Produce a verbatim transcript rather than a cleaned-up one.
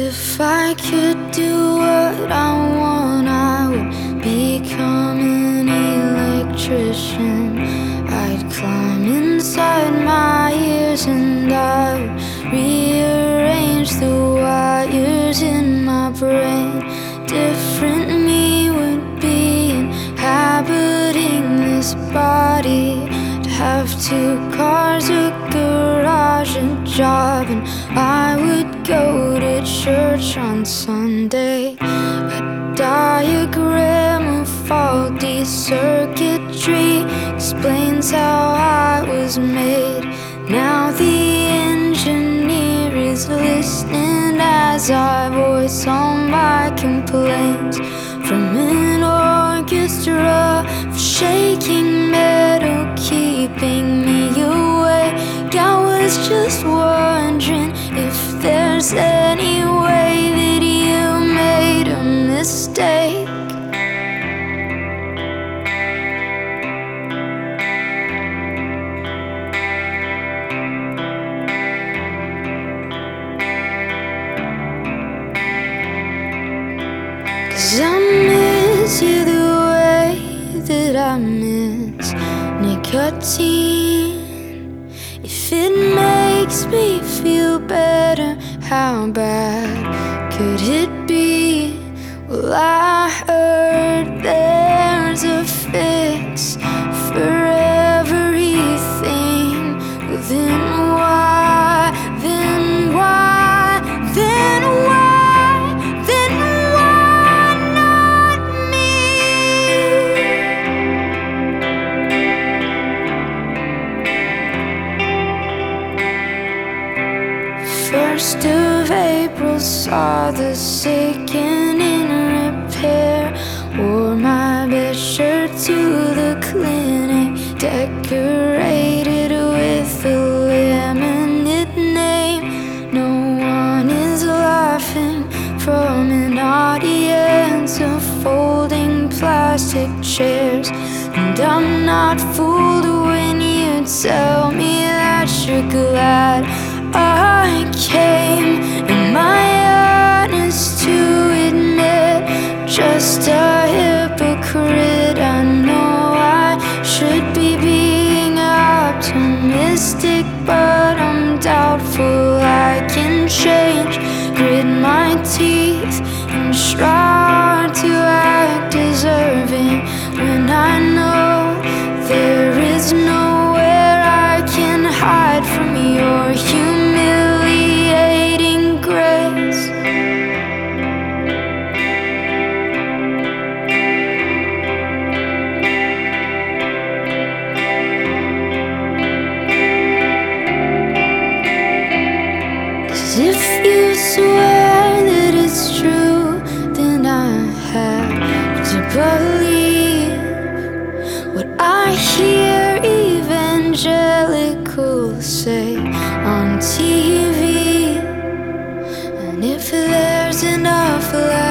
If I could do what I want, I would become an electrician. I'd climb inside my ears and I would rearrange the wires in my brain. Different me would be inhabiting this body. To have two cars, a garage, a job, and I would go to church on Sunday. A diagram of faulty circuitry explains how I was made. Now the engineer is listening as I voice all my complaints. From an orchestra of shaking metal keeping me awake, I was just wondering if there's any way that you made a mistake. 'Cause I miss you the way that I miss nicotine. If it makes me feel better, how bad could it be? Well, I heard there's a fix for everything. Well, then why, then why, then why, then why not me? First of April saw the second in repair. Wore my best shirt to the clinic, decorated with a laminate name. No one is laughing from an audience of folding plastic chairs. And I'm not fooled when you tell me that you're glad I came. Am I honest to admit, just a hypocrite? I know I should be being optimistic, but I'm doubtful I can change. Grit my teeth and try to act deserving when I know there is nowhere I can hide from your humiliating grace. If you swear that it's true, then I have to believe what I hear evangelicals say on T V. And if there's enough